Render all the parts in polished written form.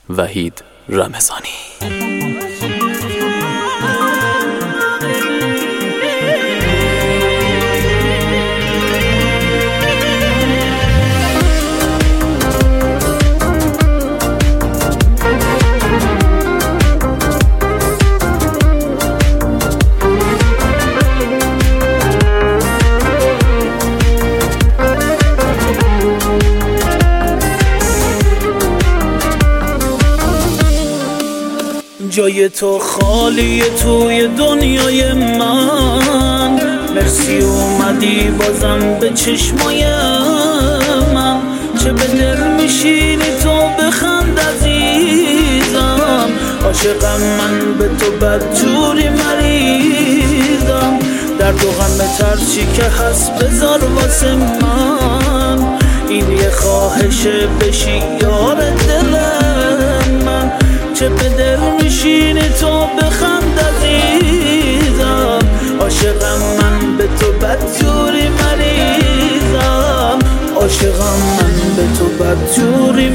وحید رمضانی. جای تو خالیه توی دنیای من، مرسی اومدی بازم به چشمای من. چه به دل میشینی تو بخند عزیزم، عاشقم من به تو بدجوری مریضم. درد و غم ترچی که هست بذار واسه من، این یه خواهشه بشی یار دل من. چه به دل میشینی تو بخند عزیزم، عاشقم من به تو بدجوری مریضم. عاشقم من به تو بدجوری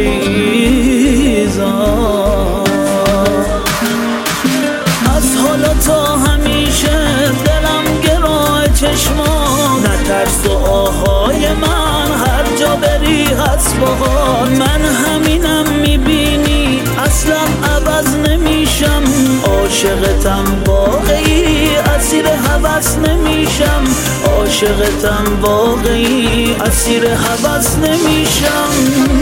مریضم. از حالا تا همیشه دلم گراه چشمان، نترس و آهای من هر جا بری هست باهات. من همینم میبینی اصلا عوض نمیشم، عاشقتم واقعی اسیر هوس نمیشم. عاشقتم واقعی اسیر هوس نمیشم.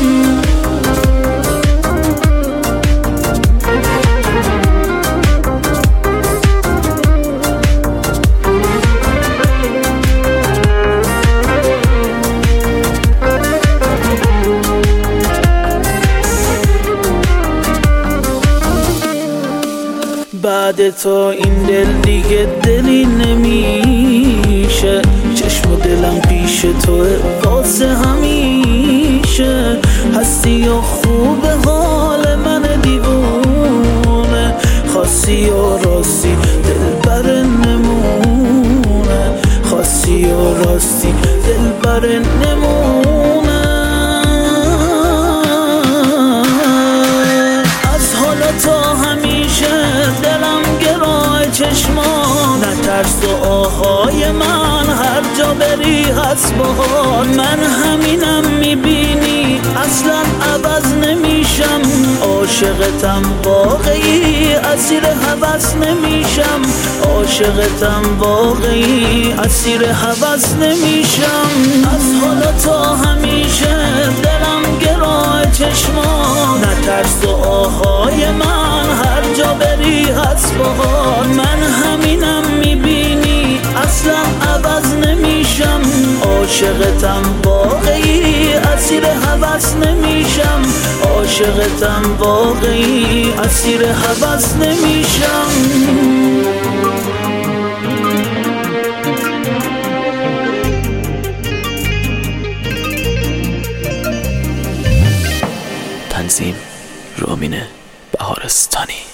بعد تو این دل دیگه دلی نمیشه، چشم و دلم پیش توه واسه همیشه. هستی و خوب حال من دیوونه، خاصی و راستی دل بر نمونه، خاصی و راستی دل بر نمونه. از حالا تا همیشه دلم گراه چشمان، نترس و آهای من هر جا بری هست باهات. من همینم میبینی اصلا عوض نمیشم، عاشقتم واقعی اسیر هوس نمیشم. عاشقتم واقعی اسیر هوس نمیشم. از حالا تا همیشه دلم گراه چشمان، نترس و آهای من هر جا بری هست باهات. من همینم میبینی اصلا عوض نمیشم، عاشقتم واقعی اسیر هوس نمیشم. عاشقتم واقعی اسیر هوس نمیشم. تنظیم رامین بهارستانی.